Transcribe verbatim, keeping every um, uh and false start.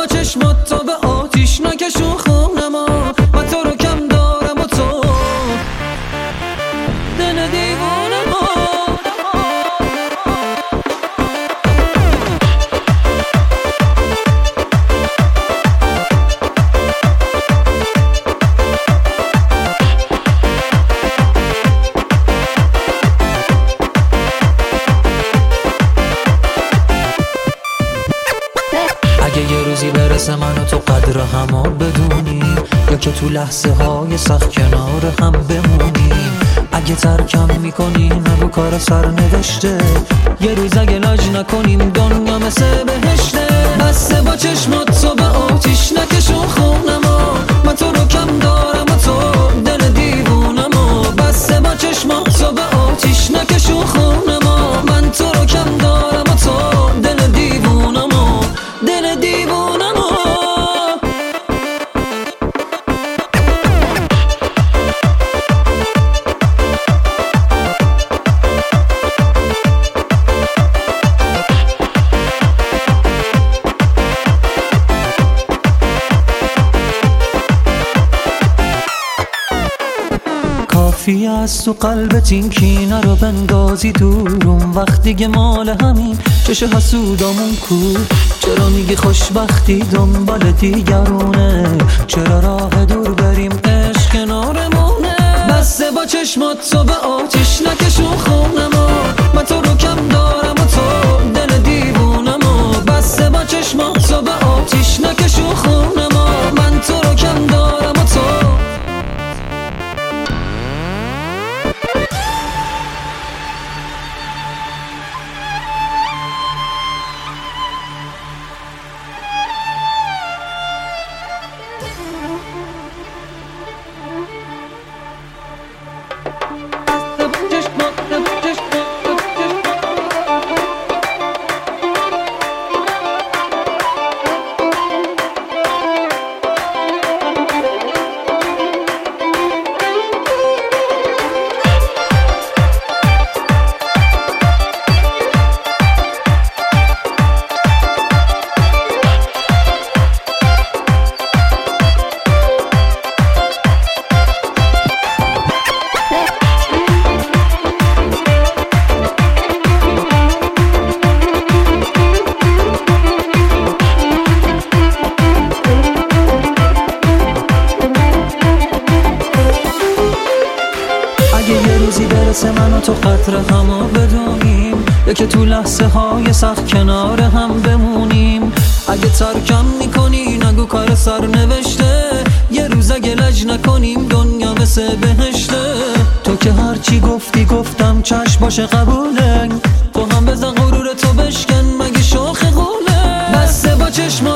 با چشمات تو به آتیش نکشون خونما، من تو رو کم دارم و تو دل دیوونما. اگه یه روزی برسه من و تو قدر همو بدونیم، یا که تو لحظه های سخت کنار هم بمونیم. اگه ترکم میکنی نگو کار سر نوشته، یه روز اگه لاج نکنیم دنیا مثل بهشته. بسته با چشمات تو به آتیش نکشون خونما، من تو رو کم دارم و تو دل دیوونما. بسته با چشمات تو به آتیش نکشون خونما، من تو رو کم دارم و تو دل دیوونما، دل دیوونما. کافی است تو قلبت این کینه رو بندازی دورم، وقتی که مال همین چش حسودامون کو. چرا میگی خوشبختی دنبال دیگرونه، چرا راه دور بریم عشق کنارمونه. بسته با چشمات تو به آتیش نکشون خونما، من تو رو کم دارم و تو دل دیوونما. بسته با چشمات تو به آتیش نکشون خونما، من تو رو کم دارم و تو. یه روزی برسه من و تو قدر همو بدونیم، یا که تو لحظه های سخت کنار هم بمونیم. اگه ترکم میکنی نگو کار سر نوشته، یه روز اگه لج نکنیم دنیا مثل بهشته. تو که هرچی گفتی گفتم چشم باشه قبوله، تو هم بزن غرور تو بشکن مگه شوخ غوله. بسته با چشم